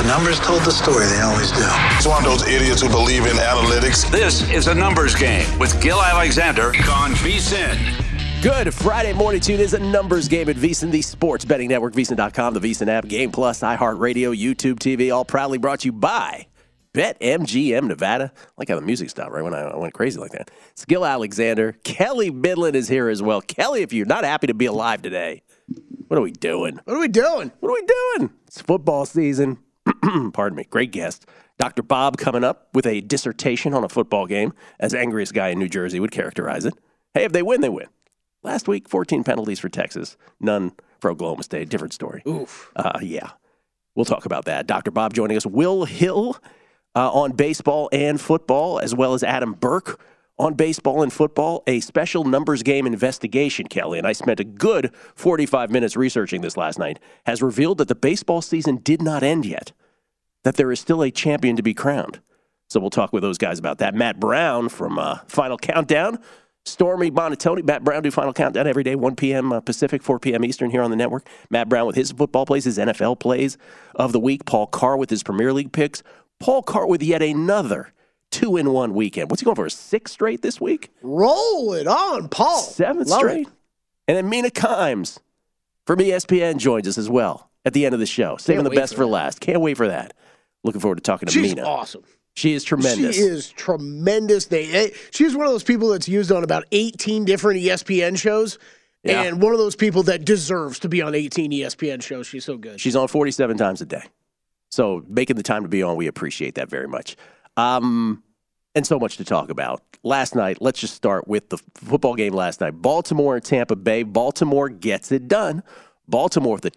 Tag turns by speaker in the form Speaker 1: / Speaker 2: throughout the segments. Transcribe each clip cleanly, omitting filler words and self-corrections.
Speaker 1: The numbers told the story. They always do.
Speaker 2: It's one of those idiots who believe in analytics.
Speaker 3: This is a numbers game with Gil Alexander on VSiN.
Speaker 4: Good Friday morning tune is a numbers game at VSiN, the sports betting network, VSiN.com, the VSiN app, Game Plus, iHeartRadio, YouTube TV, all proudly brought to you by BetMGM Nevada. I like how the music stopped right when I went crazy like that. It's Gil Alexander. Kelly Bidlin is here as well. Kelly, if you're not happy to be alive today, what are we doing?
Speaker 5: What are we doing?
Speaker 4: It's football season. Pardon me. Great guest. Dr. Bob coming up with a dissertation on a football game, as angriest guy in New Jersey would characterize it. Hey, if they win, they win. Last week, 14 penalties for Texas, none for Oklahoma State. Different story.
Speaker 5: Oof.
Speaker 4: Yeah. We'll talk about that. Dr. Bob joining us. Will Hill on baseball and football, as well as Adam Burke on baseball and football. A special numbers game investigation, Kelly, and I spent a good 45 minutes researching this last night, has revealed that the baseball season did not end yet, that there is still a champion to be crowned. So we'll talk with those guys about that. Matt Brown from Final Countdown. Stormy Bonatoni, Matt Brown do Final Countdown every day, 1 p.m. Pacific, 4 p.m. Eastern here on the network. Matt Brown with his football plays, his NFL plays of the week. Paul Carr with his Premier League picks. Paul Carr with yet another 2-in-1 weekend. What's he going for, a 6th straight this week?
Speaker 5: Roll it on, Paul.
Speaker 4: 7th straight. And then Mina Kimes from ESPN joins us as well at the end of the show. Saving the best for last. Can't wait for that. Looking forward to talking to Mina.
Speaker 5: She's awesome.
Speaker 4: She is tremendous.
Speaker 5: She is tremendous. She's one of those people that's used on about 18 different ESPN shows, and one of those people that deserves to be on 18 ESPN shows. She's so good.
Speaker 4: She's on 47 times a day. So making the time to be on, we appreciate that very much. And so much to talk about. Last night, let's just start with the football game last night. Baltimore and Tampa Bay. Baltimore gets it done. Baltimore with a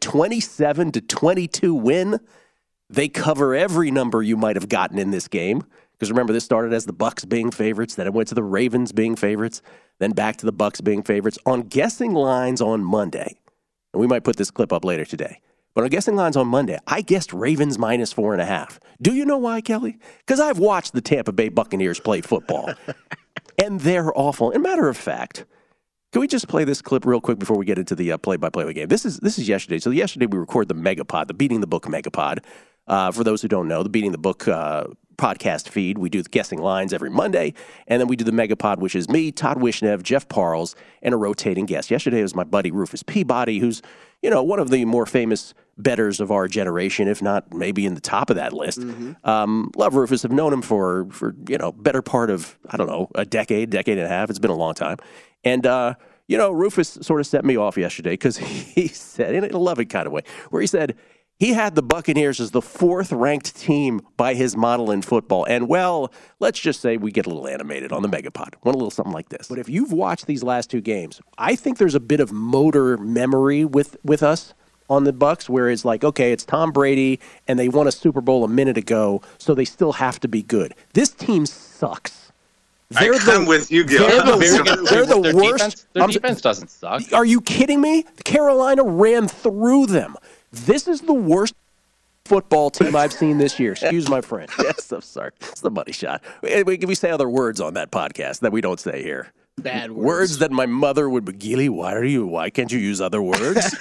Speaker 4: 27-22 win. They cover every number you might have gotten in this game. Because remember, this started as the Bucs being favorites. Then it went to the Ravens being favorites. Then back to the Bucs being favorites. On guessing lines on Monday, and we might put this clip up later today, but on guessing lines on Monday, I guessed Ravens minus 4.5. Do you know why, Kelly? Because I've watched the Tampa Bay Buccaneers play football, and they're awful. And matter of fact, can we just play this clip real quick before we get into the play-by-play of the game? This is yesterday. So yesterday we recorded the Megapod, the Beating the Book Megapod. For those who don't know, the Beating the Book podcast feed, we do the guessing lines every Monday, and then we do the Megapod, which is me, Todd Wishnev, Jeff Parles, and a rotating guest. Yesterday was my buddy Rufus Peabody, who's one of the more famous bettors of our generation, if not maybe in the top of that list. Mm-hmm. Love Rufus. I've known him for better part of, I don't know, a decade and a half. It's been a long time. And, Rufus sort of set me off yesterday because he said, in a loving kind of way, where he said he had the Buccaneers as the 4th-ranked team by his model in football. And, well, let's just say we get a little animated on the Megapod. Want a little something like this. But if you've watched these last 2 games, I think there's a bit of motor memory with us on the Bucs, where it's like, okay, it's Tom Brady, and they won a Super Bowl a minute ago, so they still have to be good. This team sucks.
Speaker 6: I'm with you, Gil.
Speaker 4: They're the worst.
Speaker 7: Their defense doesn't suck.
Speaker 4: Are you kidding me? Carolina ran through them. This is the worst football team I've seen this year. Excuse my French. Yes, I'm sorry. It's the money shot. We say other words on that podcast that we don't say here.
Speaker 5: Bad words.
Speaker 4: Words that my mother would be, Gilly, why can't you use other words?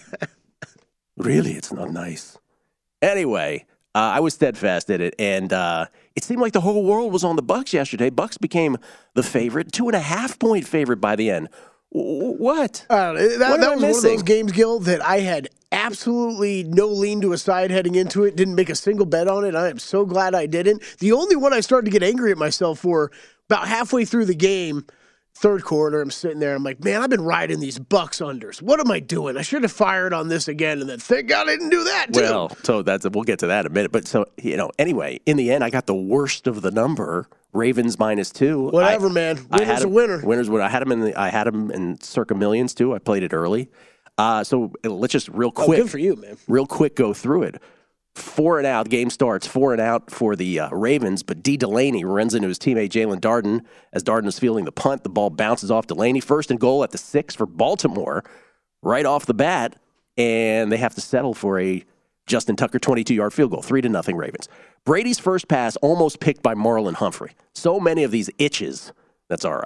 Speaker 4: Really, it's not nice. Anyway, I was steadfast in it, and it seemed like the whole world was on the Bucs yesterday. Bucs became the favorite, 2.5-point favorite by the end. What?
Speaker 5: That was one of those games, Gil, that I had absolutely no lean to a side heading into it. Didn't make a single bet on it. I am so glad I didn't. The only one I started to get angry at myself for, about halfway through the game, 3rd quarter, I'm sitting there. I'm like, man, I've been riding these Bucs unders. What am I doing? I should have fired on this again. And then thank God I didn't do that, too.
Speaker 4: Well, so we'll get to that in a minute. But so, anyway, in the end, I got the worst of the number. Ravens -2.
Speaker 5: Whatever, man. Winner's a winner.
Speaker 4: Winner's winner. I had him in circa millions too. I played it early. So let's just real quick.
Speaker 5: Good for you, man.
Speaker 4: Real quick, go through it. 4 and out. Game starts 4 and out for the Ravens, but D. Delaney runs into his teammate Jalen Darden as Darden is fielding the punt. The ball bounces off Delaney. 1st and goal at the 6 for Baltimore, right off the bat, and they have to settle for a Justin Tucker 22-yard field goal, 3-0 Ravens. Brady's first pass almost picked by Marlon Humphrey. So many of these itches, that's our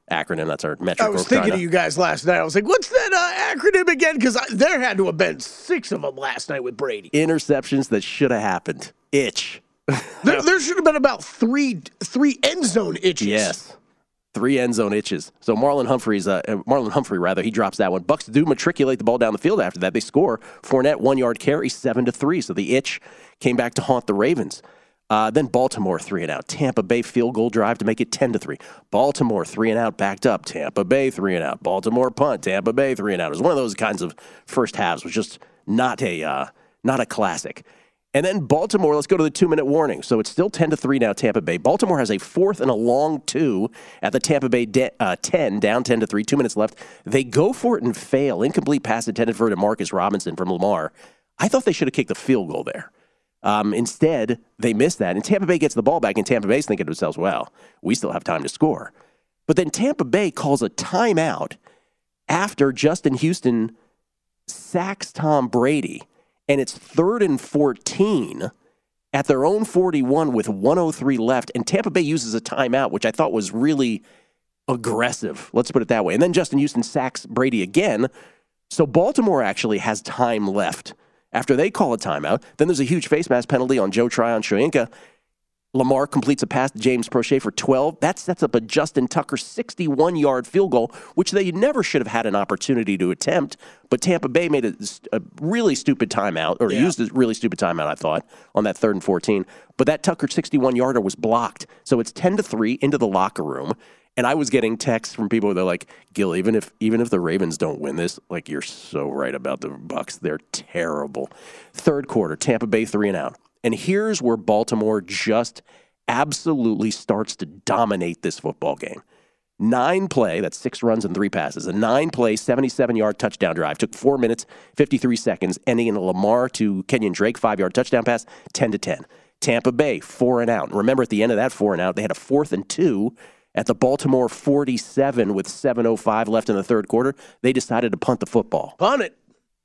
Speaker 4: acronym. That's our metric.
Speaker 5: I was thinking of you guys last night. I was like, what's that acronym again? Because there had to have been 6 of them last night with Brady.
Speaker 4: Interceptions that should have happened. Itch.
Speaker 5: There should have been about three end zone itches.
Speaker 4: Yes. 3 end zone itches. So Marlon Humphrey, he drops that one. Bucks do matriculate the ball down the field after that. They score. Fournette, 1-yard carry, 7-3. So the itch came back to haunt the Ravens. Then Baltimore 3-and-out. Tampa Bay field goal drive to make it 10-3. Baltimore 3-and-out, backed up. Tampa Bay 3-and-out. Baltimore punt. Tampa Bay 3-and-out. It was one of those kinds of first halves. It was just not a classic. And then Baltimore, let's go to the 2-minute warning. So it's still 10-3 now, Tampa Bay. Baltimore has a 4th and a long 2 at the Tampa Bay 10, down 10-3, 2 minutes left. They go for it and fail. Incomplete pass intended for DeMarcus Robinson from Lamar. I thought they should have kicked the field goal there. Instead, they missed that. And Tampa Bay gets the ball back, and Tampa Bay's thinking to themselves, well, we still have time to score. But then Tampa Bay calls a timeout after Justin Houston sacks Tom Brady. And it's 3rd and 14 at their own 41 with 1:03 left. And Tampa Bay uses a timeout, which I thought was really aggressive. Let's put it that way. And then Justin Houston sacks Brady again. So Baltimore actually has time left after they call a timeout. Then there's a huge face mask penalty on Joe Tryon-Shoyinka. Lamar completes a pass to James Prochet for 12. That sets up a Justin Tucker 61-yard field goal, which they never should have had an opportunity to attempt. But Tampa Bay made a really stupid timeout, or used a really stupid timeout, I thought, on that 3rd and 14. But that Tucker 61-yarder was blocked. So it's 10-3 into the locker room. And I was getting texts from people. They're like, Gil, even if the Ravens don't win this, like, you're so right about the Bucs. They're terrible. 3rd quarter, Tampa Bay 3-and-out. And here's where Baltimore just absolutely starts to dominate this football game. 9-play, that's 6 runs and 3 passes, a 9-play, 77-yard touchdown drive. Took 4 minutes, 53 seconds, ending in a Lamar to Kenyon Drake 5-yard touchdown pass, 10-10. Tampa Bay, 4-and-out. Remember, at the end of that 4-and-out, they had a 4th and 2 at the Baltimore 47 with 7:05 left in the 3rd quarter. They decided to punt the football.
Speaker 5: Punt it.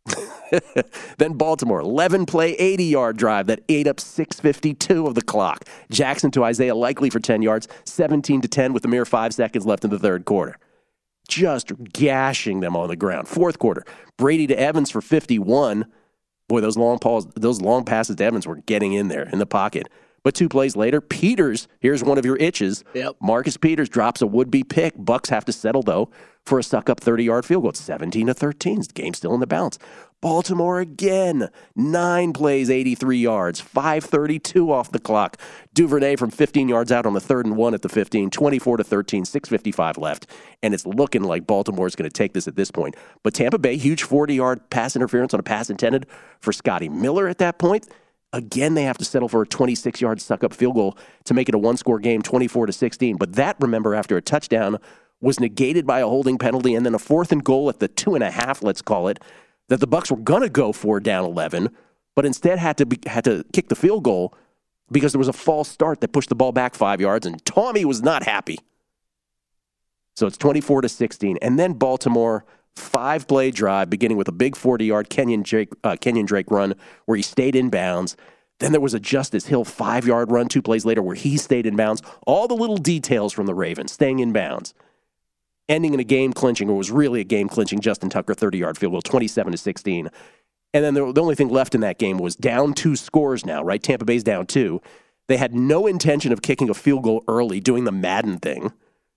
Speaker 4: Then Baltimore, 11-play, 80-yard drive that ate up 6:52 of the clock. Jackson to Isaiah Likely for 10 yards, 17-10 with a mere 5 seconds left in the 3rd quarter. Just gashing them on the ground. 4th quarter, Brady to Evans for 51. Boy, those long passes to Evans were getting in there in the pocket. But 2 plays later, Peters, here's one of your itches.
Speaker 5: Yep.
Speaker 4: Marcus Peters drops a would-be pick. Bucks have to settle, though, for a suck-up 30-yard field goal. It's 17-13. The game's still in the balance. Baltimore again, 9 plays, 83 yards, 5:32 off the clock. Duvernay from 15 yards out on the 3rd and 1 at the 15, 24-13, 6:55 left. And it's looking like Baltimore's going to take this at this point. But Tampa Bay, huge 40-yard pass interference on a pass intended for Scotty Miller at that point. Again, they have to settle for a 26-yard suck-up field goal to make it a 1-score game, 24-16. But that, remember, after a touchdown, was negated by a holding penalty, and then a 4th and goal at the 2.5, let's call it, that the Bucs were going to go for down 11, but instead had to kick the field goal because there was a false start that pushed the ball back 5 yards, and Tommy was not happy. So it's 24-16, and then Baltimore, 5-play drive, beginning with a big 40-yard Kenyon Drake run where he stayed in bounds. Then there was a Justice Hill 5-yard run 2 plays later where he stayed in bounds. All the little details from the Ravens, staying in bounds. Ending in a game-clinching, or was really a game-clinching Justin Tucker 30-yard field goal, 27-16. And then the only thing left in that game was down 2 scores now, right? Tampa Bay's down 2. They had no intention of kicking a field goal early, doing the Madden thing.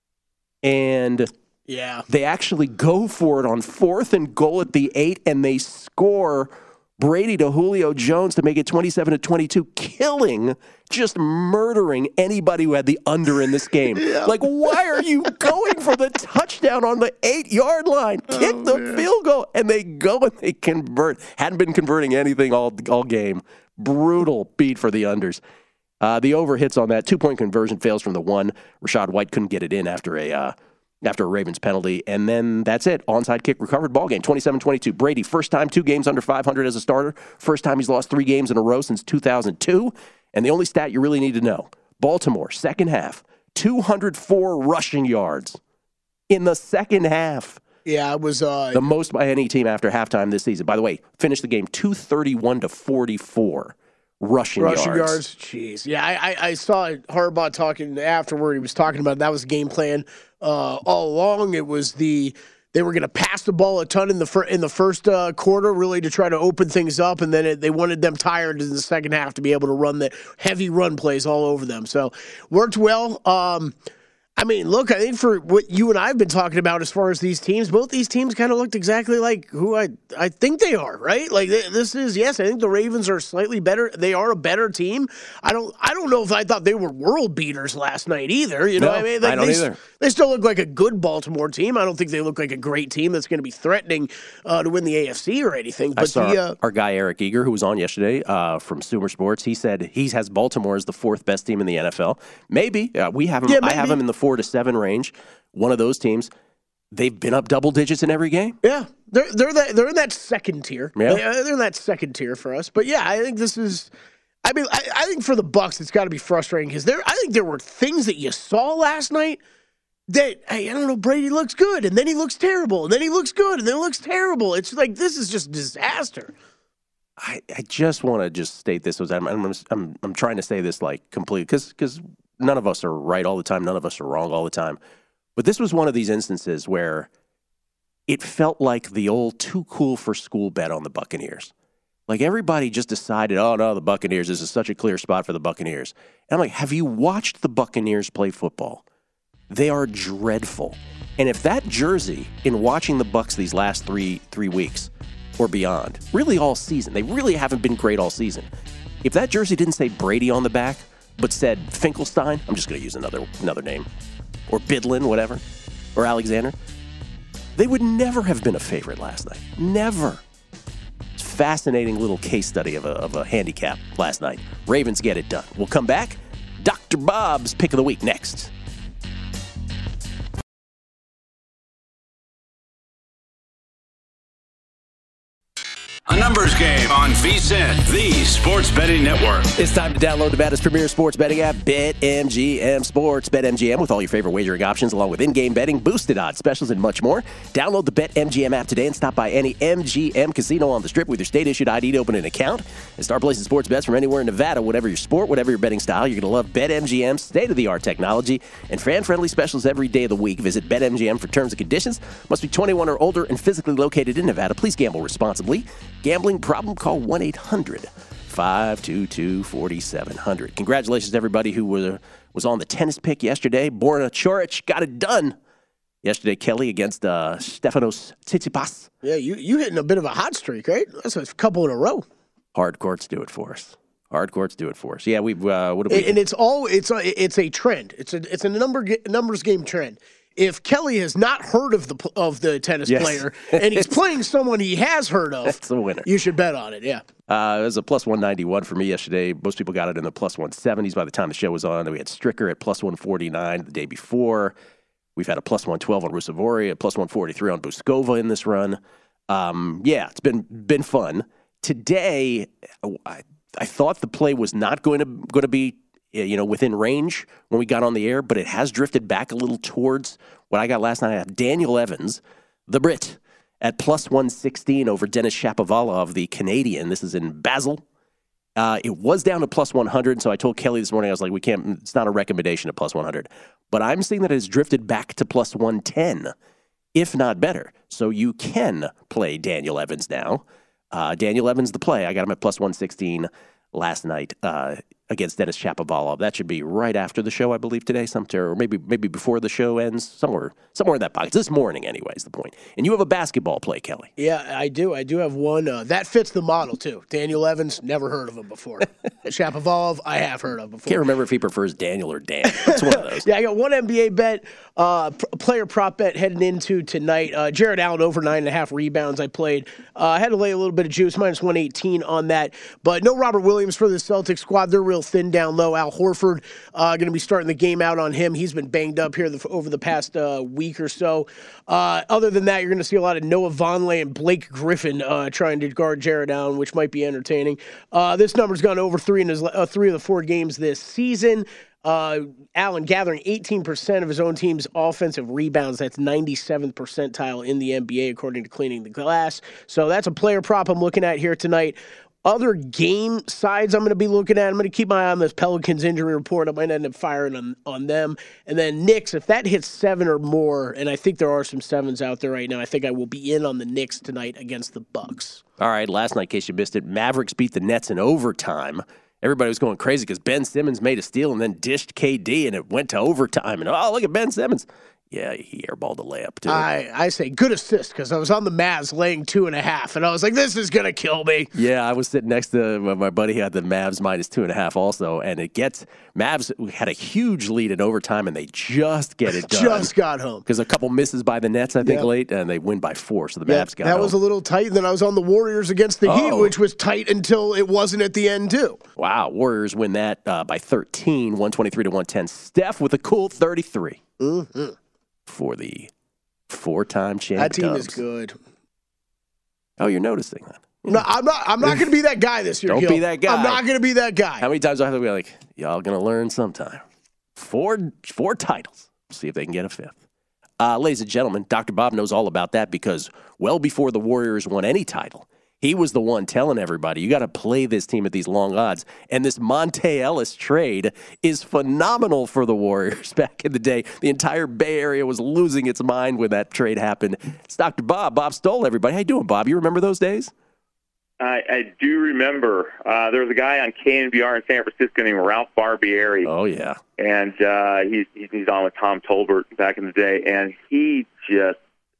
Speaker 4: And they actually go for it on 4th and goal at the 8, and they score Brady to Julio Jones to make it 27-22, killing, just murdering anybody who had the under in this game. Like, why are you going for the touchdown on the 8-yard line? Kick the field goal. And they go and they convert. Hadn't been converting anything all game. Brutal beat for the unders. The over hits on that. 2-point conversion fails from the 1. Rachaad White couldn't get it in after a Ravens penalty. And then that's it. Onside kick recovered, ball game, 27-22. Brady, first time 2 games under 500 as a starter. First time he's lost 3 games in a row since 2002. And the only stat you really need to know, Baltimore, second half, 204 rushing yards in the second half.
Speaker 5: Yeah, it was
Speaker 4: the most by any team after halftime this season. By the way, finished the game 231-44. Rushing yards.
Speaker 5: Jeez. Yeah, I saw Harbaugh talking afterward. He was talking about that was the game plan all along. It was they were going to pass the ball a ton in the first quarter, really to try to open things up, and then they wanted them tired in the second half to be able to run the heavy run plays all over them. So worked well. I mean, look, I think for what you and I have been talking about as far as these teams, both these teams kind of looked exactly like who I think they are, right? Like this is, yes, I think the Ravens are slightly better. They are a better team. I don't know if I thought they were world beaters last night either. You know what I mean? Like,
Speaker 4: I don't either.
Speaker 5: They still look like a good Baltimore team. I don't think they look like a great team that's going to be threatening to win the AFC or anything. But
Speaker 4: I saw our guy Eric Eager, who was on yesterday from Sumer Sports, he said he has Baltimore as the fourth best team in the NFL. Maybe. We have him. Yeah, I have him in the 4 to 7 range. One of those teams. They've been up double digits in every game.
Speaker 5: Yeah, they're in that second tier.
Speaker 4: Yeah.
Speaker 5: They're in that second tier for us. But yeah, I think this is. I mean, I think for the Bucs, it's got to be frustrating because I think there were things that you saw last night that, hey, I don't know, Brady looks good, and then he looks terrible, and then he looks good, and then he looks terrible. It's like, this is just disaster.
Speaker 4: I just want to just state this. I'm trying to say this like completely because none of us are right all the time. None of us are wrong all the time. But this was one of these instances where it felt like the old too cool for school bet on the Buccaneers. Like everybody just decided, oh, no, the Buccaneers, this is such a clear spot for the Buccaneers. And I'm like, have you watched the Buccaneers play football? They are dreadful. And if that jersey, in watching the Bucs these last three weeks or beyond, really all season, they really haven't been great all season. If that jersey didn't say Brady on the back, but said Finkelstein, I'm just going to use another name, or Bidlin, whatever, or Alexander, they would never have been a favorite last night. Never. It's a fascinating little case study of a handicap last night. Ravens get it done. We'll come back. Dr. Bob's Pick of the Week next.
Speaker 3: A numbers game on VSiN, the sports betting network.
Speaker 4: It's time to download Nevada's premier sports betting app, BetMGM Sports. BetMGM with all your favorite wagering options, along with in-game betting, boosted odds, specials, and much more. Download the BetMGM app today and stop by any MGM casino on the Strip with your state-issued ID to open an account and start placing sports bets from anywhere in Nevada. Whatever your sport, whatever your betting style, you're going to love BetMGM's state-of-the-art technology and fan-friendly specials every day of the week. Visit BetMGM for terms and conditions. Must be 21 or older and physically located in Nevada. Please gamble responsibly. Gambling problem? Call 1-800-522-4700. Congratulations to everybody who was on the tennis pick yesterday. Borna Coric got it done yesterday, Kelly, against Stefanos Tsitsipas.
Speaker 5: Yeah, you hitting a bit of a hot streak, right? That's a couple in a row.
Speaker 4: Hard courts do it for us. Yeah, we've what have we?
Speaker 5: And it's a trend. It's a numbers game trend. If Kelly has not heard of the tennis player and he's playing someone he has heard of,
Speaker 4: that's the winner.
Speaker 5: You should bet on it. Yeah.
Speaker 4: It was a plus 191 for me yesterday. Most people got it in the plus 170s by the time the show was on. We had Stricker at plus 149 the day before. We've had a plus 112 on Rusevori, a plus 143 on Buskova in this run. Yeah, it's been fun. Today, I thought the play was not going to be within range when we got on the air, but it has drifted back a little towards what I got last night. I have Daniel Evans, the Brit, at plus 116 over Denis Shapovalov, the Canadian. This is in Basel. It was down to plus 100, so I told Kelly this morning, I was like, it's not a recommendation at plus 100. But I'm seeing that it has drifted back to plus 110, if not better. So you can play Daniel Evans now. Daniel Evans, the play. I got him at plus 116 last night against Denis Shapovalov. That should be right after the show, I believe, today, or maybe before the show ends, somewhere in that box. This morning, anyway, is the point. And you have a basketball play, Kelly.
Speaker 5: Yeah, I do. I do have one. That fits the model, too. Daniel Evans, never heard of him before. Shapovalov, I have heard of before.
Speaker 4: Can't remember if he prefers Daniel or Dan. It's one of those.
Speaker 5: Yeah, I got one NBA bet, player prop bet heading into tonight. Jared Allen over 9.5 rebounds I played. I had to lay a little bit of juice, minus 118 on that. But no Robert Williams for the Celtics squad. They're real thin down low. Al Horford going to be starting the game out on him. He's been banged up here over the past week or so. Other than that, you're going to see a lot of Noah Vonleh and Blake Griffin trying to guard Jared Allen, which might be entertaining. This number's gone over 3 in his 3 of the 4 games this season. Allen gathering 18% of his own team's offensive rebounds. That's 97th percentile in the NBA, according to Cleaning the Glass. So that's a player prop I'm looking at here tonight. other game sides I'm going to be looking at, I'm going to keep my eye on this Pelicans injury report. I might end up firing on them. And then Knicks, if that hits 7 or more, and I think there are some 7s out there right now, I think I will be in on the Knicks tonight against the Bucks.
Speaker 4: All right, last night, in case you missed it, Mavericks beat the Nets in overtime. Everybody was going crazy because Ben Simmons made a steal and then dished KD, and it went to overtime. And, oh, look at Ben Simmons. Yeah, he airballed a layup, too.
Speaker 5: I say good assist because I was on the Mavs laying 2.5, and I was like, this is going to kill me.
Speaker 4: Yeah, I was sitting next to my buddy who had the Mavs minus 2.5 also, and Mavs had a huge lead in overtime, and they just get it done.
Speaker 5: Just got home.
Speaker 4: Because a couple misses by the Nets, I think, late, and they win by 4, so the Mavs got home.
Speaker 5: That was a little tight, and then I was on the Warriors against the Heat, which was tight until it wasn't at the end, too.
Speaker 4: Wow, Warriors win that by 13, 123-110. Steph with a cool 33.
Speaker 5: Mm-hmm.
Speaker 4: For the 4-time champ.
Speaker 5: That team
Speaker 4: Dubs.
Speaker 5: is good.
Speaker 4: Oh, you're noticing that.
Speaker 5: No, I'm not going to be that guy this year.
Speaker 4: Don't be that guy.
Speaker 5: I'm not going to be that guy.
Speaker 4: How many times do I have to be like, y'all going to learn sometime? 4 titles. See if they can get a 5th. Ladies and gentlemen, Dr. Bob knows all about that because well before the Warriors won any title, he was the one telling everybody, you got to play this team at these long odds. And this Monte Ellis trade is phenomenal for the Warriors back in the day. The entire Bay Area was losing its mind when that trade happened. It's Dr. Bob. Bob Stoll, everybody. How you doing, Bob? You remember those days?
Speaker 7: I do remember. There was a guy on KNBR in San Francisco named Ralph Barbieri.
Speaker 4: Oh, yeah.
Speaker 7: And he's on with Tom Tolbert back in the day. And he just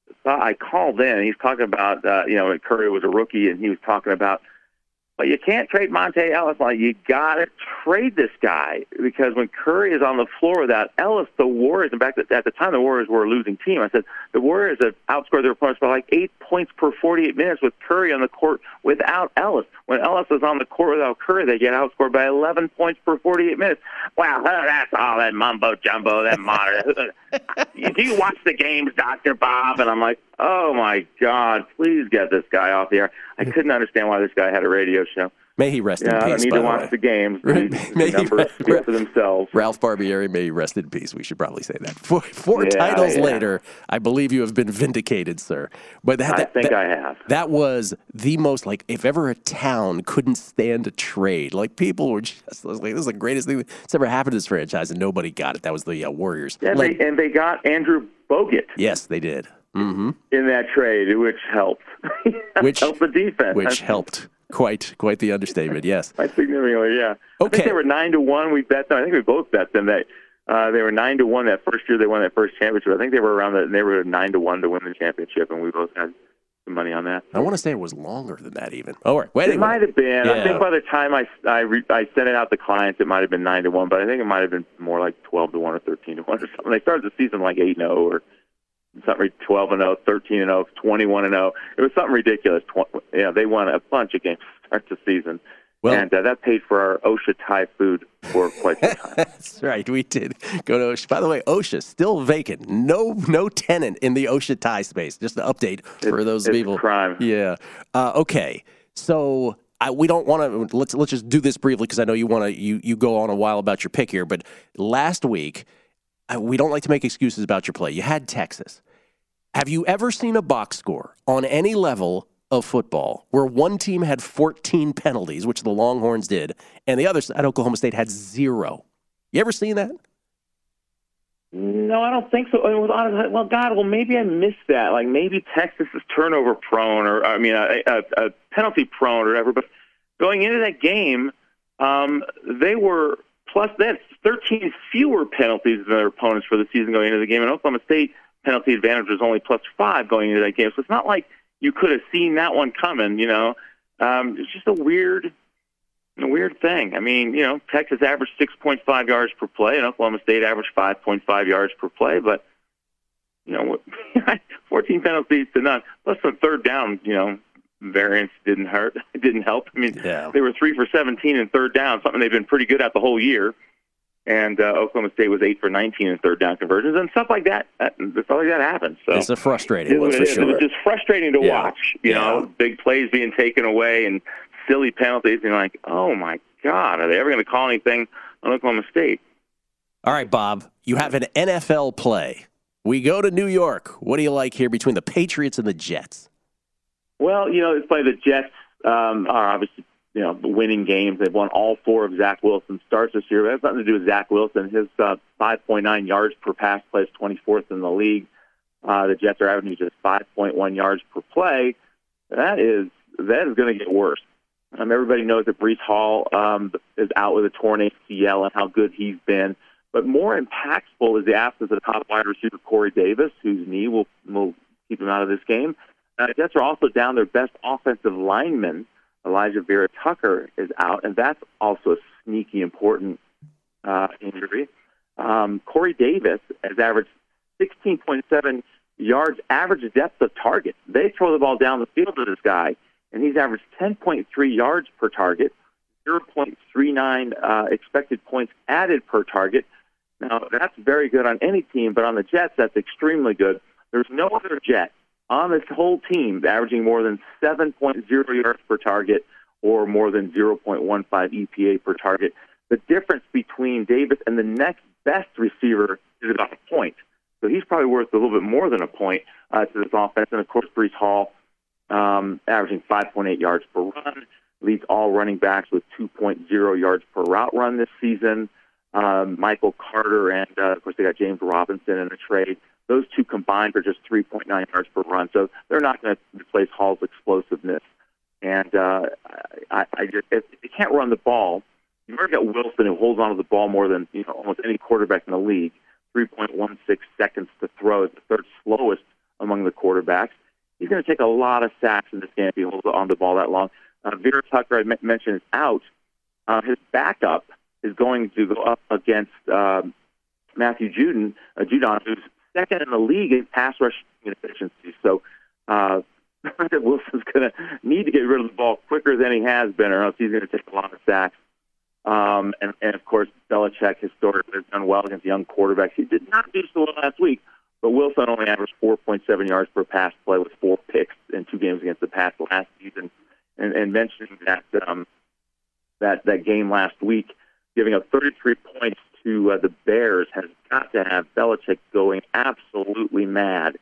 Speaker 7: I called in. He's talking about, when Curry was a rookie, and he was talking about, well, you can't trade Monte Ellis. Like, you got to trade this guy because when Curry is on the floor without Ellis, the Warriors, in fact, at the time the Warriors were a losing team. I said the Warriors have outscored their opponents by like 8 points per 48 minutes with Curry on the court without Ellis. When Ellis is on the court without Curry, they get outscored by 11 points per 48 minutes. Wow, that's all that mumbo-jumbo, that modern. Do you watch the games, Dr. Bob? And I'm like, oh, my God, please get this guy off the air. I couldn't understand why this guy had a radio show.
Speaker 4: May he rest in peace.
Speaker 7: I don't need to watch the games.
Speaker 4: May
Speaker 7: the numbers speak for themselves.
Speaker 4: Ralph Barbieri, may he rest in peace. We should probably say that. Four titles later, I believe you have been vindicated, sir. But I think I have. That was the most, like, if ever a town couldn't stand a trade, like, people were just like, this is the greatest thing that's ever happened to this franchise, and nobody got it. That was the Warriors.
Speaker 7: Yeah, and they got Andrew Bogut.
Speaker 4: Yes, they did. Mm-hmm.
Speaker 7: In that trade, which helped. Which helped the defense.
Speaker 4: Which helped. Quite the understatement, yes.
Speaker 7: Quite significantly, yeah.
Speaker 4: Okay.
Speaker 7: I think they were 9-1. We bet them. I think we both bet them that they were 9-1 that first year they won that first championship. I think they were around they were 9-1 to win the championship, and we both had some money on that.
Speaker 4: I want to say it was longer than that, even. Oh, right.
Speaker 7: It might have been. Yeah. I think by the time I sent it out to clients, it might have been 9-1, but I think it might have been more like 12-1 or 13-1 or something. They started the season like 8-0 or something 12-0, 13-0, 21-0. It was something ridiculous. They won a bunch of games to start the season. Well, and that paid for our OSHA Thai food for quite some time.
Speaker 4: That's right. We did go to OSHA. By the way, OSHA still vacant. No tenant in the OSHA Thai space. Just an update for those people.
Speaker 7: It's a crime.
Speaker 4: Yeah. Okay. So we don't want to. Let's just do this briefly because I know you want to. You go on a while about your pick here, but last week we don't like to make excuses about your play. You had Texas. Have you ever seen a box score on any level of football where one team had 14 penalties, which the Longhorns did, and the other side, Oklahoma State, had 0? You ever seen that?
Speaker 7: No, I don't think so. Well, maybe I missed that. Like maybe Texas is turnover prone, or a penalty prone, or whatever. But going into that game, they had 13 fewer penalties than their opponents for the season going into the game, and Oklahoma State penalty advantage was only +5 going into that game. So it's not like you could have seen that one coming, It's just a weird thing. I mean, Texas averaged 6.5 yards per play, and Oklahoma State averaged 5.5 yards per play. But, 14 penalties to none. Plus the third down, variance didn't help. I mean, They were 3 for 17 in third down, something they've been pretty good at the whole year. And Oklahoma State was 8 for 19 in third down conversions, and stuff like that. Stuff like that happens. So
Speaker 4: it's a frustrating one for sure.
Speaker 7: It's just frustrating to watch. Big plays being taken away and silly penalties. And you're like, oh my God, are they ever going to call anything on Oklahoma State?
Speaker 4: All right, Bob, you have an NFL play. We go to New York. What do you like here between the Patriots and the Jets?
Speaker 7: Well, it's like the Jets are obviously winning games. They've won all 4 of Zach Wilson's starts this year. That has nothing to do with Zach Wilson. His 5.9 yards per pass play is 24th in the league. The Jets are averaging just 5.1 yards per play. That is going to get worse. Everybody knows that Breece Hall is out with a torn ACL and how good he's been. But more impactful is the absence of top wide receiver Corey Davis, whose knee will keep him out of this game. The Jets are also down their best offensive lineman. Elijah Vera Tucker is out, and that's also a sneaky important injury. Corey Davis has averaged 16.7 yards average depth of target. They throw the ball down the field to this guy, and he's averaged 10.3 yards per target, 0.39 expected points added per target. Now, that's very good on any team, but on the Jets, that's extremely good. There's no other Jet on this whole team averaging more than 7.0 yards per target or more than 0.15 EPA per target. The difference between Davis and the next best receiver is about a point. So he's probably worth a little bit more than a point to this offense. And, of course, Breece Hall averaging 5.8 yards per run, leads all running backs with 2.0 yards per route run this season. Michael Carter and, of course, they got James Robinson in a trade. Those two combined are just 3.9 yards per run. So they're not going to replace Hall's explosiveness. And if you can't run the ball, you've already got Wilson, who holds onto the ball more than almost any quarterback in the league. 3.16 seconds to throw is the third slowest among the quarterbacks. He's going to take a lot of sacks in this game if he holds on the ball that long. Vera Tucker, I mentioned, is out. His backup is going to go up against Matthew Judon, who's second in the league in pass rush efficiency. So Wilson's going to need to get rid of the ball quicker than he has been, or else he's going to take a lot of sacks. And of course, Belichick historically has done well against young quarterbacks. He did not do so well last week, but Wilson only averaged 4.7 yards per pass play with 4 picks in 2 games against the Pass last season. And mentioning that game last week, giving up 33 points to the Bears has got to have Belichick going absolutely mad.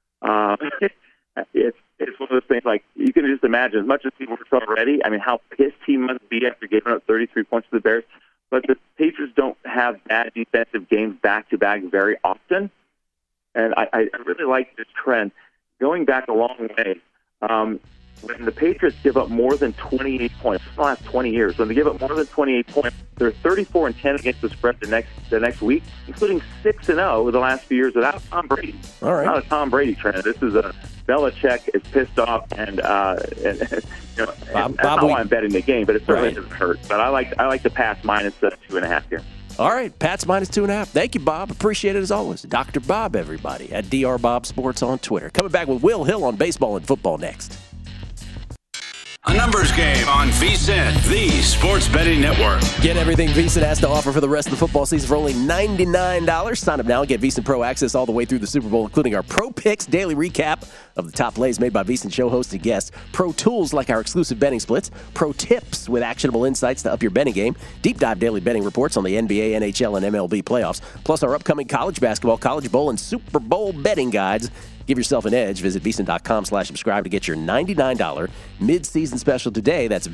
Speaker 7: It's one of those things, like, you can just imagine, as much as he works already, I mean, how pissed he must be after giving up 33 points to the Bears. But the Patriots don't have bad defensive games back-to-back very often. And I really like this trend. Going back a long way, when the Patriots give up more than 28 points, in the last 20 years, when they give up more than 28 points, they're 34-10 against the spread the next week, including 6-0 the last few years without Tom Brady.
Speaker 4: All right.
Speaker 7: It's not a Tom Brady trend. This is a Belichick is pissed off, and that's not why I'm betting the game, but it certainly doesn't hurt. But I like the pass minus 2.5 here.
Speaker 4: All right, Pats minus 2.5. Thank you, Bob. Appreciate it as always. Dr. Bob, everybody, at Dr. Bob Sports on Twitter. Coming back with Will Hill on baseball and football next.
Speaker 3: A numbers game on VSiN, the sports betting network.
Speaker 4: Get everything VSiN has to offer for the rest of the football season for only $99. Sign up now and get VSiN Pro access all the way through the Super Bowl, including our Pro Picks daily recap of the top plays made by VSiN show hosts and guests, pro tools like our exclusive betting splits, pro tips with actionable insights to up your betting game, deep dive daily betting reports on the NBA, NHL, and MLB playoffs, plus our upcoming college basketball, college bowl, and Super Bowl betting guides. Give yourself an edge. Visit VSiN.com/subscribe to get your $99 mid-season special today. That's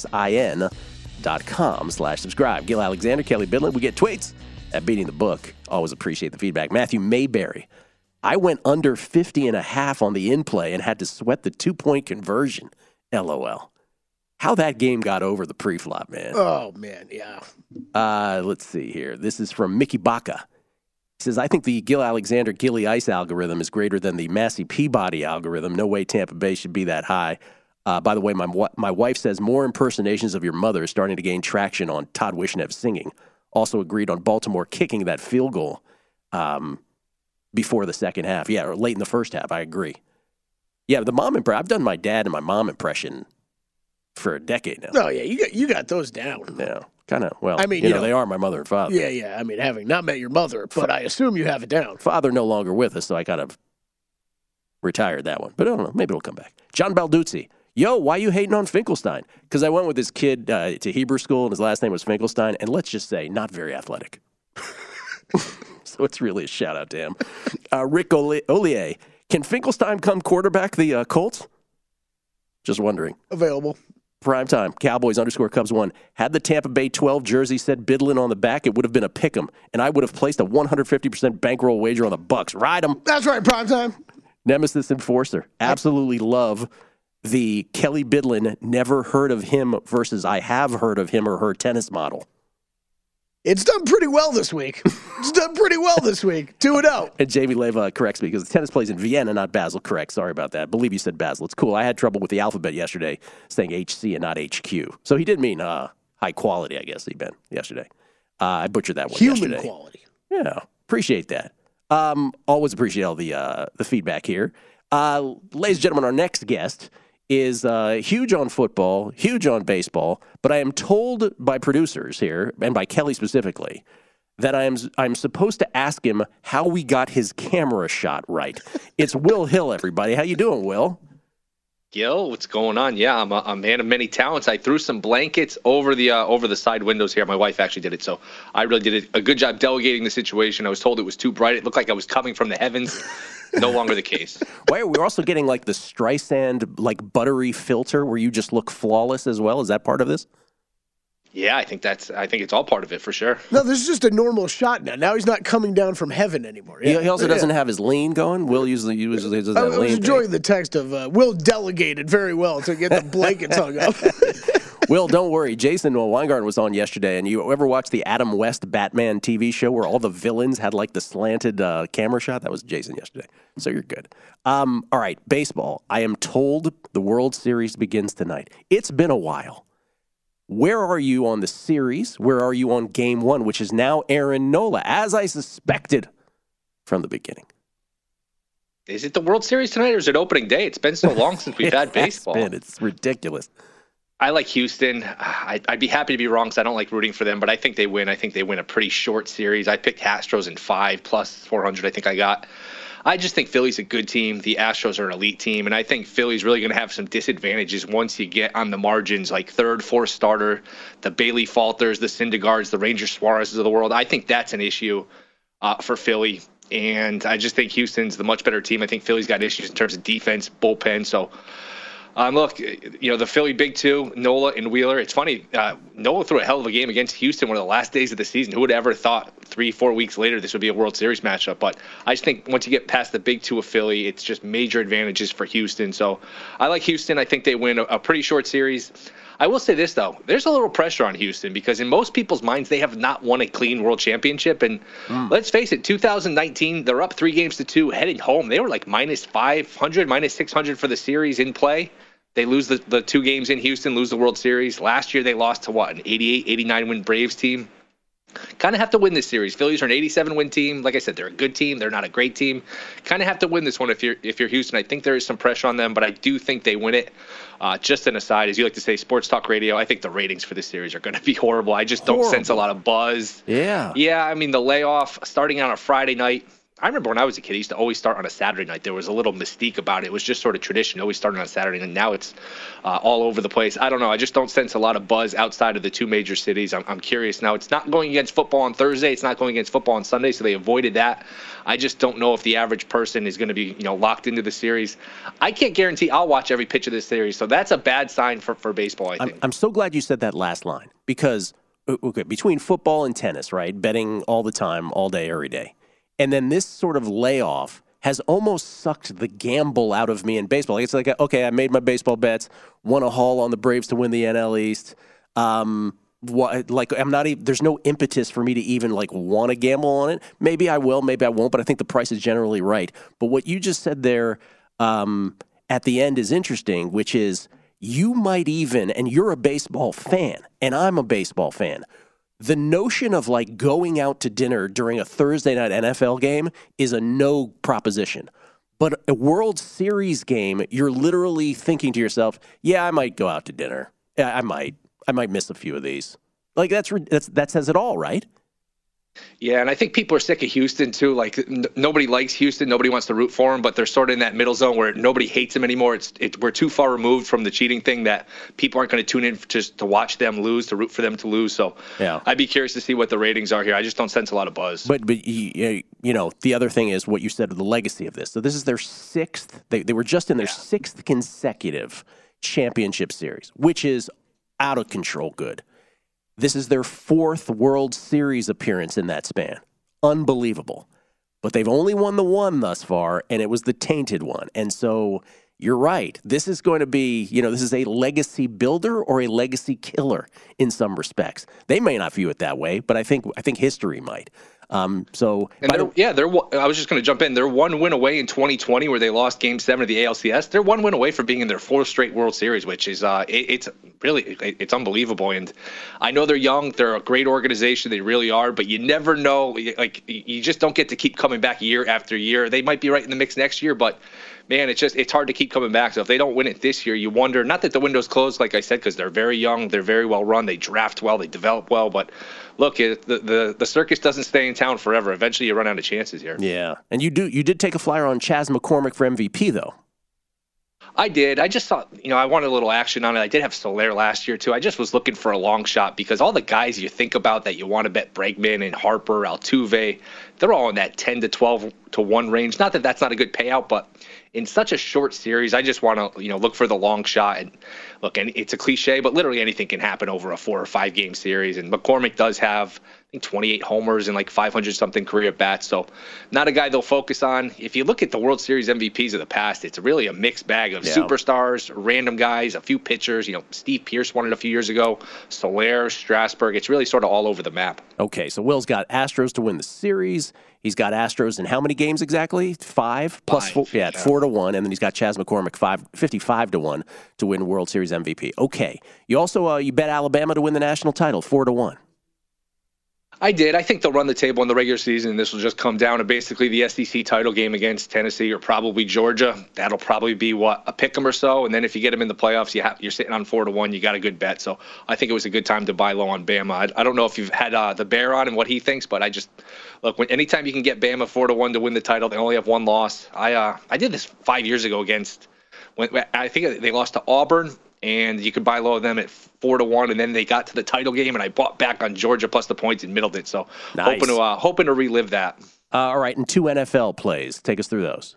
Speaker 4: VSIN.com/subscribe. Gil Alexander, Kelly Bidlin. We get tweets at Beating the Book. Always appreciate the feedback. Matthew Mayberry. I went under 50.5 on the in-play and had to sweat the 2-point conversion. LOL. How that game got over the pre-flop, man.
Speaker 5: Oh, man, yeah.
Speaker 4: Let's see here. This is from Mickey Baca. He says, I think the Gil Alexander Gilly Ice algorithm is greater than the Massey Peabody algorithm. No way Tampa Bay should be that high. By the way, my wife says more impersonations of your mother is starting to gain traction on Todd Wishnev singing. Also agreed on Baltimore kicking that field goal before the second half. Yeah, or late in the first half. I agree. Yeah, the mom impression. I've done my dad and my mom impression for a decade now.
Speaker 5: Oh, yeah, you got those down.
Speaker 4: Yeah. Kind of, well,
Speaker 5: I mean,
Speaker 4: you know, they are my mother and father.
Speaker 5: Yeah. I mean, having not met your mother, but I assume you have it down.
Speaker 4: Father no longer with us, so I kind of retired that one. But I don't know. Maybe it'll come back. John Balduzzi. Yo, why you hating on Finkelstein? Because I went with this kid to Hebrew school, and his last name was Finkelstein, and let's just say, not very athletic. So it's really a shout-out to him. Rick Ollier. Can Finkelstein come quarterback the Colts? Just wondering.
Speaker 5: Available.
Speaker 4: Primetime, Cowboys _Cubs 1. Had the Tampa Bay 12 jersey said Bidlin on the back, it would have been a pick 'em, and I would have placed a 150% bankroll wager on the Bucks. Ride 'em.
Speaker 5: That's right, Primetime.
Speaker 4: Nemesis Enforcer. Absolutely love the Kelly Bidlin never heard of him versus I have heard of him or her tennis model.
Speaker 5: It's done pretty well this week. 2-0.
Speaker 4: And Jamie Leva corrects me because the tennis plays in Vienna, not Basel. Correct. Sorry about that. I believe you said Basel. It's cool. I had trouble with the alphabet yesterday saying HC and not HQ. So he did mean high quality, I guess, he meant yesterday. I butchered that one yesterday.
Speaker 5: Human quality.
Speaker 4: Yeah. Appreciate that. Always appreciate all the feedback here. Ladies and gentlemen, our next guest is huge on football, huge on baseball, but I am told by producers here, and by Kelly specifically, that I'm supposed to ask him how we got his camera shot right. It's Will Hill, everybody. How you doing, Will?
Speaker 8: Gil, what's going on? Yeah, I'm a man of many talents. I threw some blankets over the side windows here. My wife actually did it, so I really did a good job delegating the situation. I was told it was too bright. It looked like I was coming from the heavens. No longer the case.
Speaker 4: Wait, we're also getting like the Streisand, like buttery filter where you just look flawless as well. Is that part of this?
Speaker 8: Yeah, I think it's all part of it for sure.
Speaker 5: No, this is just a normal shot now. Now he's not coming down from heaven anymore.
Speaker 4: Yeah. He also doesn't have his lean going. Will usually uses that lean.
Speaker 5: I was enjoying the text of Will delegated very well to get the blankets hung up.
Speaker 4: Will, don't worry. Jason Weingarten was on yesterday, and you ever watch the Adam West Batman TV show where all the villains had like the slanted camera shot? That was Jason yesterday. So you're good. All right, baseball. I am told the World Series begins tonight. It's been a while. Where are you on the series? Where are you on Game 1, which is now Aaron Nola, as I suspected from the beginning?
Speaker 8: Is it the World Series tonight, or is it opening day? It's been so long since we've had baseball.
Speaker 4: It's ridiculous.
Speaker 8: I like Houston. I'd be happy to be wrong because I don't like rooting for them, but I think they win. I think they win a pretty short series. I picked Astros in 5 plus 400, I think I got. I just think Philly's a good team. The Astros are an elite team, and I think Philly's really going to have some disadvantages once you get on the margins, like third, fourth starter, the Bailey Falters, the Syndergaards, the Ranger Suarez's of the world. I think that's an issue for Philly, and I just think Houston's the much better team. I think Philly's got issues in terms of defense, bullpen, so... look, the Philly big two, Nola and Wheeler. It's funny, Nola threw a hell of a game against Houston one of the last days of the season. Who would have ever thought 3-4 weeks later this would be a World Series matchup? But I just think once you get past the big two of Philly, it's just major advantages for Houston. So I like Houston. I think they win a pretty short series. I will say this, though. There's a little pressure on Houston because in most people's minds, they have not won a clean world championship. And let's face it, 2019, they're up 3-2 heading home. They were like minus 500, minus 600 for the series in play. They lose the 2 games in Houston, lose the World Series. Last year, they lost to an 88, 89-win Braves team. Kind of have to win this series. Phillies are an 87-win team. Like I said, they're a good team. They're not a great team. Kind of have to win this one if you're Houston. I think there is some pressure on them, but I do think they win it. Just an aside, as you like to say, Sports Talk Radio, I think the ratings for this series are going to be horrible. I just don't sense a lot of buzz.
Speaker 4: Yeah.
Speaker 8: Yeah, I mean, the layoff starting on a Friday night. I remember when I was a kid, I used to always start on a Saturday night. There was a little mystique about it. It was just sort of tradition, always starting on a Saturday, and now it's all over the place. I don't know. I just don't sense a lot of buzz outside of the 2 major cities. I'm curious. Now, it's not going against football on Thursday. It's not going against football on Sunday, so they avoided that. I just don't know if the average person is going to be locked into the series. I can't guarantee I'll watch every pitch of this series, so that's a bad sign for baseball, I think.
Speaker 4: I'm so glad you said that last line because, okay, between football and tennis, right, betting all the time, all day, every day. And then this sort of layoff has almost sucked the gamble out of me in baseball. It's like, okay, I made my baseball bets, won a haul on the Braves to win the NL East. I'm not even, there's no impetus for me to even want to gamble on it. Maybe I will, maybe I won't, but I think the price is generally right. But what you just said there at the end is interesting, which is you might even, and you're a baseball fan, and I'm a baseball fan, the notion of going out to dinner during a Thursday night NFL game is a no proposition. But a World Series game, you're literally thinking to yourself, yeah, I might go out to dinner. Yeah, I might miss a few of these. That says it all, right?
Speaker 8: Yeah, and I think people are sick of Houston, too. Nobody likes Houston. Nobody wants to root for him, but they're sort of in that middle zone where nobody hates him anymore. We're too far removed from the cheating thing that people aren't going to tune in just to watch them lose, to root for them to lose. So yeah. I'd be curious to see what the ratings are here. I just don't sense a lot of buzz.
Speaker 4: But the other thing is what you said of the legacy of this. So this is their 6th. They were just in their 6th consecutive championship series, which is out of control good. This is their 4th World Series appearance in that span. Unbelievable. But they've only won the one thus far, and it was the tainted one. And so you're right. This is going to be, this is a legacy builder or a legacy killer in some respects. They may not view it that way, but I think history might. I was just going to jump in. They're 1 win away in 2020 where they lost Game 7 of the ALCS. They're 1 win away from being in their 4th straight World Series, which is it's unbelievable. And I know they're young. They're a great organization. They really are. But you never know. Like, you just don't get to keep coming back year after year. They might be right in the mix next year, but man, it's hard to keep coming back. So if they don't win it this year, you wonder, not that the window's closed, like I said, because they're very young, they're very well run, they draft well, they develop well. But look, the circus doesn't stay in town forever. Eventually you run out of chances here. Yeah. And you did take a flyer on Chas McCormick for MVP, though.
Speaker 8: I did. I just thought, I wanted a little action on it. I did have Soler last year, too. I just was looking for a long shot because all the guys you think about that you want to bet, Bregman and Harper, Altuve, they're all in that 10 to 12 to 1 range. Not that that's not a good payout, but in such a short series, I just want to, look for the long shot. And look, and it's a cliche, but literally anything can happen over a 4 or 5 game series. And McCormick does have, I think, 28 homers and like 500-something career bats. So not a guy they'll focus on. If you look at the World Series MVPs of the past, it's really a mixed bag of superstars, random guys, a few pitchers. Steve Pearce won it a few years ago, Soler, Strasburg. It's really sort of all over the map.
Speaker 4: Okay, so Will's got Astros to win the series. He's got Astros in how many games exactly? 5 plus 4. Yeah, 4-1, and then he's got Chas McCormick 55-1 to win World Series MVP. Okay, you also you bet Alabama to win the national title 4-1.
Speaker 8: I did. I think they'll run the table in the regular season. This will just come down to basically the SEC title game against Tennessee or probably Georgia. That'll probably be a pick 'em or so. And then if you get them in the playoffs, you're sitting on 4-1. You got a good bet. So I think it was a good time to buy low on Bama. I don't know if you've had the Bear on and what he thinks, but I just look, anytime you can get Bama 4-1 to win the title, they only have one loss. I did this 5 years ago when I think they lost to Auburn. And you could buy low of them at 4-1, and then they got to the title game, and I bought back on Georgia plus the points and middled it. So nice. hoping to relive that.
Speaker 4: All right, and 2 NFL plays. Take us through those.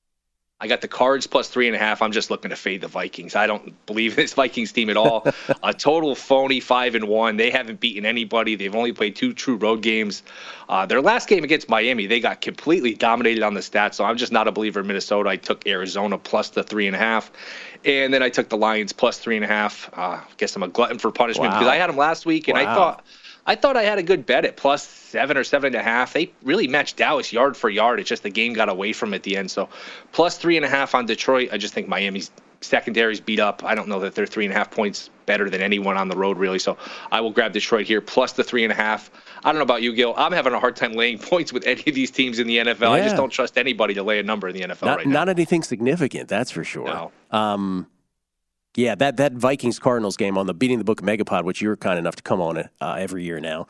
Speaker 8: I got the Cards plus 3.5. I'm just looking to fade the Vikings. I don't believe in this Vikings team at all. A total phony 5-1. They haven't beaten anybody. They've only played 2 true road games. Their last game against Miami, they got completely dominated on the stats. So I'm just not a believer in Minnesota. I took Arizona plus the 3.5. And then I took the Lions plus 3.5. Guess I'm a glutton for punishment because I had them last week, and I thought I had a good bet at plus 7 or 7.5. They really matched Dallas yard for yard. It's just the game got away from at the end. So plus 3.5 on Detroit. I just think Miami's secondary's beat up. I don't know that they're 3.5 points better than anyone on the road, really. So I will grab Detroit here plus the 3.5. I don't know about you, Gil. I'm having a hard time laying points with any of these teams in the NFL. Yeah. I just don't trust anybody to lay a number in the NFL right now.
Speaker 4: Not anything significant, that's for sure. No. Yeah, that Vikings-Cardinals game on the Beating the Book Megapod, which you were kind enough to come on every year now,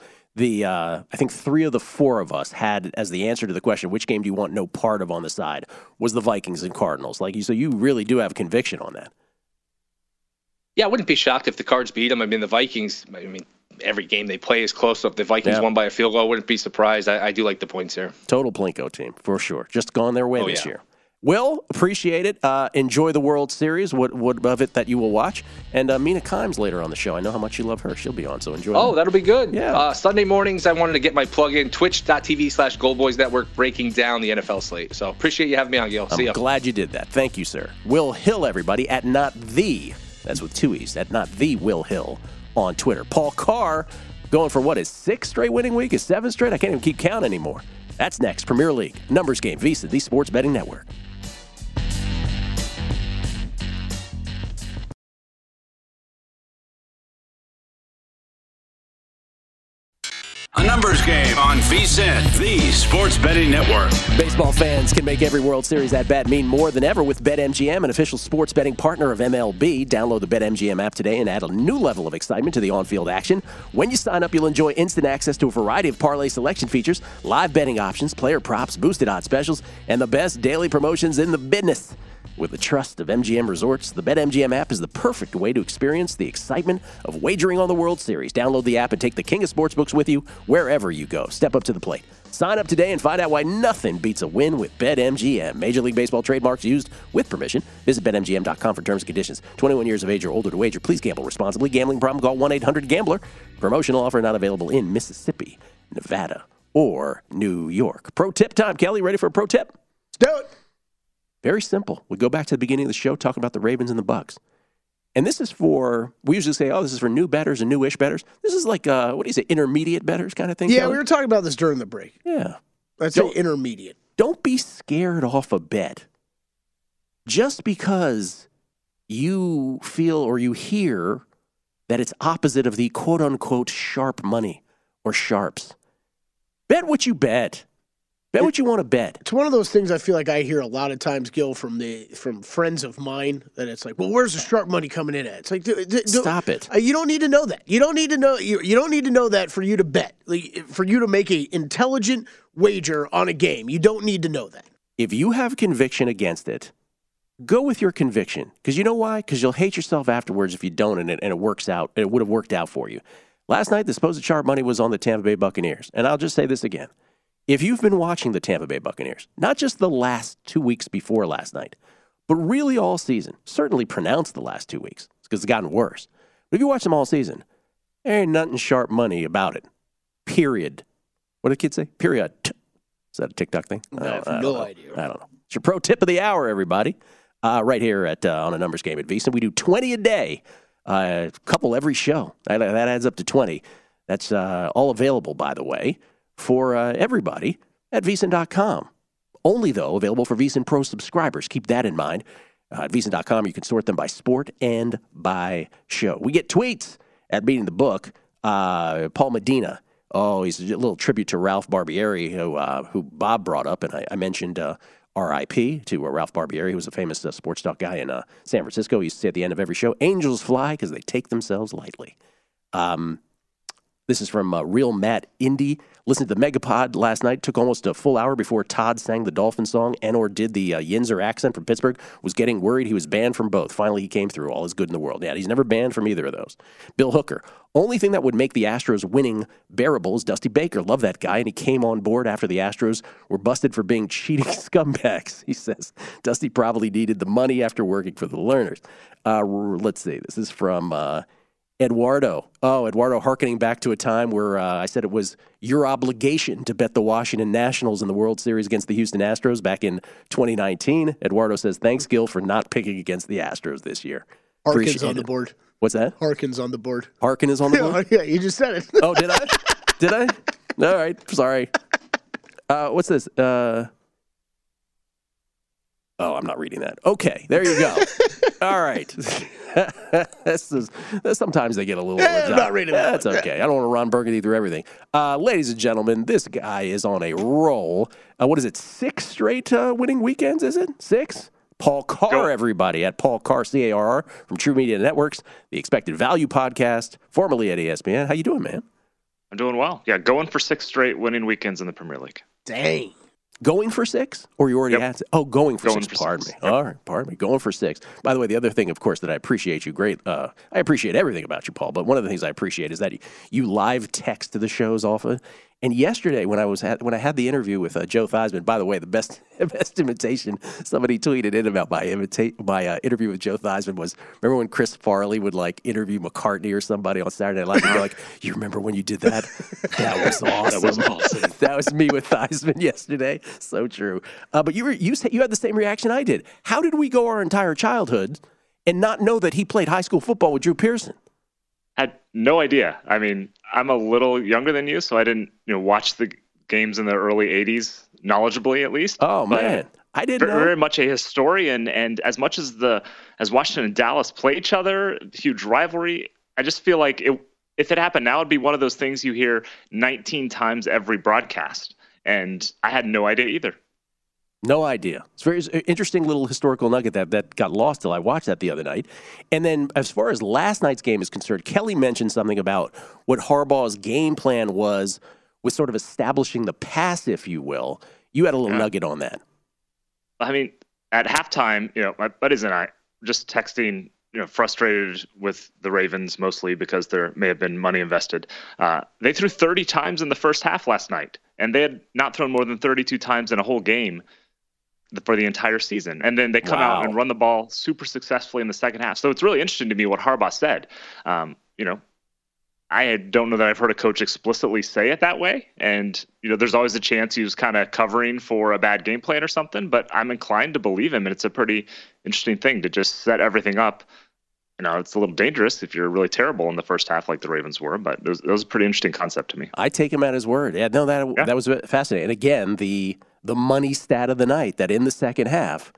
Speaker 4: I think 3 of the 4 of us had as the answer to the question, which game do you want no part of on the side, was the Vikings and Cardinals. So you really do have conviction on that.
Speaker 8: Yeah, I wouldn't be shocked if the Cards beat them. The Vikings, every game they play is close. So if the Vikings won by a field goal, I wouldn't be surprised. I do like the points here.
Speaker 4: Total Plinko team, for sure. Just gone their way this year. Will, appreciate it. Enjoy the World Series. What of it that you will watch? And Mina Kimes later on the show. I know how much you love her. She'll be on, so enjoy.
Speaker 8: Oh, that'll be good. Yeah. Sunday mornings, I wanted to get my plug in, twitch.tv/Goldboys Network, breaking down the NFL slate. So appreciate you having me on, Gil. See ya.
Speaker 4: I'm glad you did that. Thank you, sir. Will Hill, everybody, at Not The, that's with 2 E's, at Not The Will Hill on Twitter. Paul Carr going for what is 6 straight winning week? Is 7 straight? I can't even keep count anymore. That's next. Premier League. Numbers Game. VSiN, the Sports Betting Network.
Speaker 3: A Numbers Game on VSiN, the Sports Betting Network.
Speaker 4: Baseball fans can make every World Series at bat mean more than ever with BetMGM, an official sports betting partner of MLB. Download the BetMGM app today and add a new level of excitement to the on-field action. When you sign up, you'll enjoy instant access to a variety of parlay selection features, live betting options, player props, boosted odds specials, and the best daily promotions in the business. With the trust of MGM Resorts, the BetMGM app is the perfect way to experience the excitement of wagering on the World Series. Download the app and take the king of sportsbooks with you wherever you go. Step up to the plate. Sign up today and find out why nothing beats a win with BetMGM. Major League Baseball trademarks used with permission. Visit BetMGM.com for terms and conditions. 21 years of age or older to wager. Please gamble responsibly. Gambling problem? Call 1-800-GAMBLER. Promotional offer not available in Mississippi, Nevada, or New York. Pro tip time. Kelly, ready for a pro tip?
Speaker 5: Let's do it.
Speaker 4: Very simple. We go back to the beginning of the show talking about the Ravens and the Bucs. And this is for, we usually say, this is for new bettors and newish bettors. This is like, intermediate bettors kind of thing?
Speaker 5: Yeah,
Speaker 4: Kelly?
Speaker 5: we were talking about this during the break.
Speaker 4: Yeah.
Speaker 5: I'd say intermediate.
Speaker 4: Don't be scared off a bet. Just because you feel or you hear that it's opposite of the quote-unquote sharp money or sharps. Bet what you bet. Bet what you want to bet.
Speaker 5: It's one of those things I feel like I hear a lot of times, Gil, from friends of mine, that it's like, well, where's the sharp money coming in at? It's like,
Speaker 4: stop it.
Speaker 5: You don't need to know that. You don't need to know. You don't need to know that for you to bet. Like, for you to make an intelligent wager on a game, you don't need to know that.
Speaker 4: If you have conviction against it, go with your conviction. Because you know why? Because you'll hate yourself afterwards if you don't, and it works out. It would have worked out for you. Last night, the supposed sharp money was on the Tampa Bay Buccaneers, and I'll just say this again. If you've been watching the Tampa Bay Buccaneers, not just the last 2 weeks before last night, but really all season, certainly pronounced the last 2 weeks because it's gotten worse. But if you watch them all season, there ain't nothing sharp money about it. Period. What did the kids say? Period. Is that a TikTok thing?
Speaker 5: I have no idea.
Speaker 4: I don't know. It's your pro tip of the hour, everybody. Right here at on a numbers game at VSiN. We do 20 a day, a couple every show. That adds up to 20. That's all available, by the way, for everybody at VSiN.com. Only, though, available for VSiN Pro subscribers. Keep that in mind. At VSiN.com, you can sort them by sport and by show. We get tweets at Beating the Book. Paul Medina. Oh, he's a little tribute to Ralph Barbieri, who Bob brought up, and I mentioned R.I.P. to Ralph Barbieri, who was a famous sports talk guy in San Francisco. He used to say at the end of every show, angels fly because they take themselves lightly. This is from Real Matt Indy. Listened to the Megapod last night. Took almost a full hour before Todd sang the Dolphin song and/or did the Yinzer accent from Pittsburgh. Was getting worried he was banned from both. Finally, he came through. All is good in the world. Yeah, he's never banned from either of those. Bill Hooker. Only thing that would make the Astros winning bearable is Dusty Baker. Love that guy, and he came on board after the Astros were busted for being cheating scumbags. He says Dusty probably needed the money after working for the Lerners. Let's see. This is from Eduardo. Oh, Eduardo, hearkening back to a time where I said it was your obligation to bet the Washington Nationals in the World Series against the Houston Astros back in 2019. Eduardo says, thanks, Gil, for not picking against the Astros this year.
Speaker 5: Harkin's on the board.
Speaker 4: What's that?
Speaker 5: Harkin's on the board.
Speaker 4: Harkin is on the board?
Speaker 5: Yeah, you just said it.
Speaker 4: Oh, did I? Did I? All right. Sorry. What's this? Oh, I'm not reading that. Okay, there you go. All right. Sometimes they get a little...
Speaker 5: I'm not reading that.
Speaker 4: That's okay. I don't want to Ron Burgundy through everything. Ladies and gentlemen, this guy is on a roll. What is it, 6 straight winning weekends, is it? 6? Paul Carr, everybody, at Paul Carr, C-A-R-R, from True Media Networks, the Expected Value Podcast, formerly at ESPN. How you doing, man?
Speaker 9: I'm doing well. Yeah, going for 6 straight winning weekends in the Premier League.
Speaker 5: Dang.
Speaker 4: Going for 6? Or you already
Speaker 9: Yep.
Speaker 4: had? Oh, going for 6. Pardon me.
Speaker 9: Yep.
Speaker 4: All right, pardon me. Going for 6. By the way, the other thing, of course, that I appreciate you I appreciate everything about you, Paul, but one of the things I appreciate is that you live text the shows often. And yesterday, when I had the interview with Joe Theismann, by the way, the best imitation somebody tweeted in about my interview with Joe Theismann was, remember when Chris Farley would like interview McCartney or somebody on Saturday Night Live and be like, you remember when you did that? That was awesome. That was awesome. That was me with Theismann yesterday. So true. But you had the same reaction I did. How did we go our entire childhood and not know that he played high school football with Drew Pearson?
Speaker 9: Had no idea. I mean, I'm a little younger than you, so I didn't watch the games in the early 80s knowledgeably, at least.
Speaker 4: Oh, man. I didn't know.
Speaker 9: Very much a historian, and as much as Washington and Dallas play each other, huge rivalry, I just feel like if it happened now, it'd be one of those things you hear 19 times every broadcast, and I had no idea either.
Speaker 4: No idea. It's a very interesting little historical nugget that got lost till I watched that the other night. And then as far as last night's game is concerned, Kelly mentioned something about what Harbaugh's game plan was with sort of establishing the pass, if you will. You had a little nugget on that.
Speaker 9: I mean, at halftime, my buddies and I were just texting, frustrated with the Ravens mostly because there may have been money invested. They threw 30 times in the first half last night, and they had not thrown more than 32 times in a whole game for the entire season. And then they come out and run the ball super successfully in the second half. So it's really interesting to me what Harbaugh said. I don't know that I've heard a coach explicitly say it that way. And, there's always a chance he was kind of covering for a bad game plan or something, but I'm inclined to believe him. And it's a pretty interesting thing to just set everything up. It's a little dangerous if you're really terrible in the first half like the Ravens were, but it was a pretty interesting concept to me.
Speaker 4: I take him at his word. Yeah, no, that was fascinating. And again, the money stat of the night, that in the second half,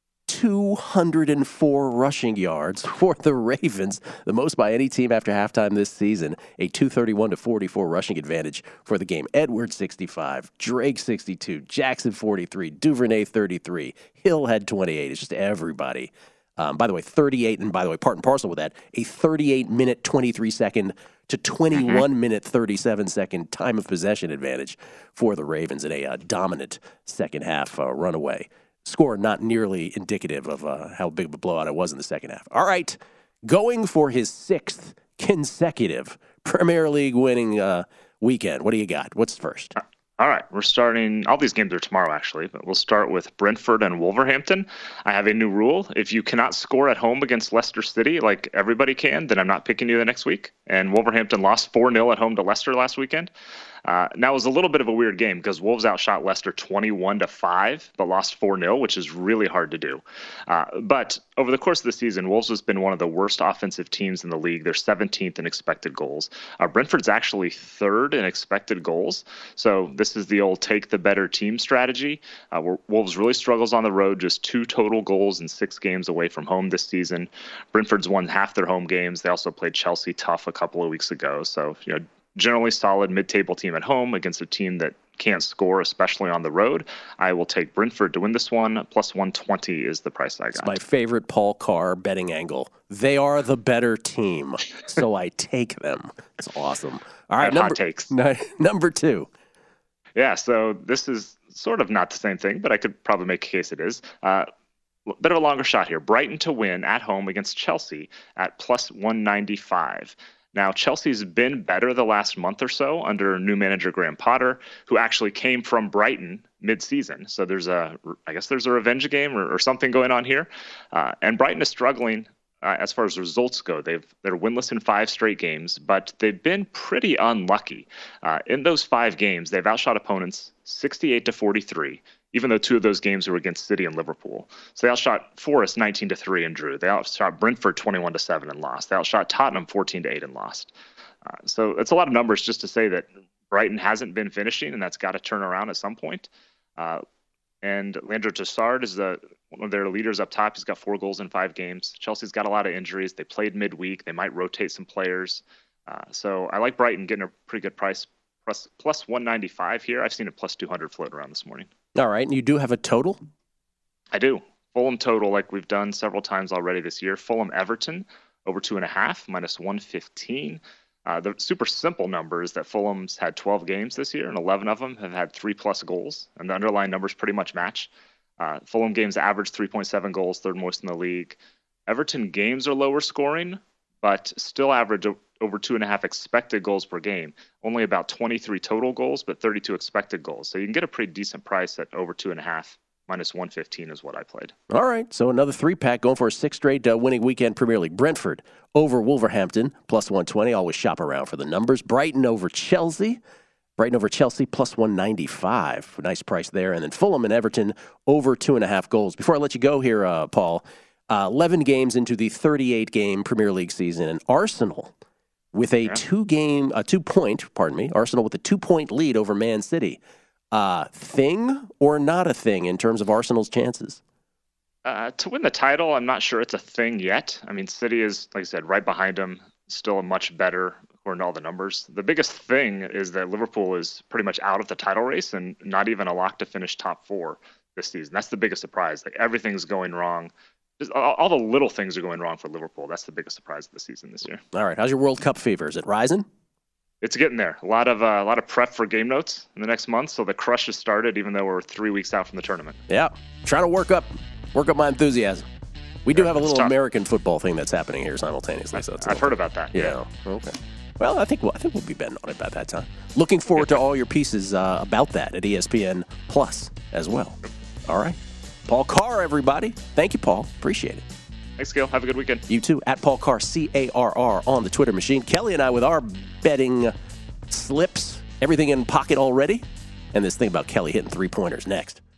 Speaker 4: 204 rushing yards for the Ravens, the most by any team after halftime this season. A 231-44 rushing advantage for the game. Edwards 65, Drake 62, Jackson 43, Duvernay 33, Hill had 28. It's just everybody. By the way, 38, and by the way, part and parcel with that, a 38-minute, 23-second to 21-minute, 37-second time of possession advantage for the Ravens in a dominant second half runaway. Score not nearly indicative of how big of a blowout it was in the second half. All right, going for his 6th consecutive Premier League winning weekend. What do you got? What's first?
Speaker 9: All right, we're starting. All these games are tomorrow, actually, but we'll start with Brentford and Wolverhampton. I have a new rule. If you cannot score at home against Leicester City like everybody can, then I'm not picking you the next week. And Wolverhampton lost 4-0 at home to Leicester last weekend. Now, it was a little bit of a weird game because Wolves outshot Leicester 21-5, but lost 4-0, which is really hard to do. But over the course of the season, Wolves has been one of the worst offensive teams in the league. They're 17th in expected goals. Brentford's actually 3rd in expected goals. So this is the old take the better team strategy. Where Wolves really struggles on the road, just 2 total goals in 6 games away from home this season. Brentford's won half their home games. They also played Chelsea tough a couple of weeks ago. So, generally solid mid-table team at home against a team that can't score, especially on the road. I will take Brentford to win this one. Plus 120 is the price I got.
Speaker 4: It's my favorite Paul Carr betting angle. They are the better team, so I take them. It's awesome. All right,
Speaker 9: hot takes.
Speaker 4: Number 2.
Speaker 9: Yeah, so this is sort of not the same thing, but I could probably make a case it is. Bit of a longer shot here. Brighton to win at home against Chelsea at plus 195. Now, Chelsea's been better the last month or so under new manager Graham Potter, who actually came from Brighton mid-season. So I guess there's a revenge game or something going on here. And Brighton is struggling as far as results go. They're winless in 5 straight games, but they've been pretty unlucky. In those 5 games, they've outshot opponents 68-43. Even though 2 of those games were against City and Liverpool. So they outshot Forest 19-3 and drew. They outshot Brentford 21-7 and lost. They outshot Tottenham 14-8 and lost. So it's a lot of numbers just to say that Brighton hasn't been finishing, and that's got to turn around at some point. And Leandro Trossard is one of their leaders up top. He's got 4 goals in 5 games. Chelsea's got a lot of injuries. They played midweek. They might rotate some players. So I like Brighton getting a pretty good price. Plus 195 here. I've seen a plus 200 floating around this morning.
Speaker 4: All right, and you do have a total?
Speaker 9: I do. Fulham total, like we've done several times already this year. Fulham Everton over 2.5 minus 115. The super simple number is that Fulham's had 12 games this year, and 11 of them have had 3+ goals, and the underlying numbers pretty much match. Fulham games average 3.7 goals, 3rd most in the league. Everton games are lower scoring, but still average over 2.5 expected goals per game. Only about 23 total goals, but 32 expected goals. So you can get a pretty decent price at over 2.5. Minus 115 is what I played.
Speaker 4: All right, so another 3-pack going for a 6th straight winning weekend Premier League. Brentford over Wolverhampton, plus 120. Always shop around for the numbers. Brighton over Chelsea. Plus 195. Nice price there. And then Fulham and Everton over 2.5 goals. Before I let you go here, Paul, 11 games into the 38-game Premier League season, and Arsenal with a 2-point lead over Man City. Thing or not a thing in terms of Arsenal's chances?
Speaker 9: To win the title, I'm not sure it's a thing yet. I mean, City is, like I said, right behind them, still a much better according to all the numbers. The biggest thing is that Liverpool is pretty much out of the title race and not even a lock to finish top 4 this season. That's the biggest surprise. Like, everything's going wrong. Just all the little things are going wrong for Liverpool. That's the biggest surprise of the season this year.
Speaker 4: All right. How's your World Cup fever? Is it rising?
Speaker 9: It's getting there. A lot of prep for game notes in the next month. So the crush has started, even though we're 3 weeks out from the tournament.
Speaker 4: Yeah. Trying to work up Work up my enthusiasm. We do have a little American football thing that's happening here simultaneously. So
Speaker 9: I've heard about that.
Speaker 4: Yeah. Okay. Well, I think we'll be betting on it by that time. Looking forward to all your pieces about that at ESPN Plus as well. All right. Paul Carr, everybody. Thank you, Paul. Appreciate it.
Speaker 9: Thanks, Gil. Have a good weekend.
Speaker 4: You too. At Paul Carr, CARR on the Twitter machine. Kelly and I with our betting slips. Everything in pocket already. And this thing about Kelly hitting 3-pointers next.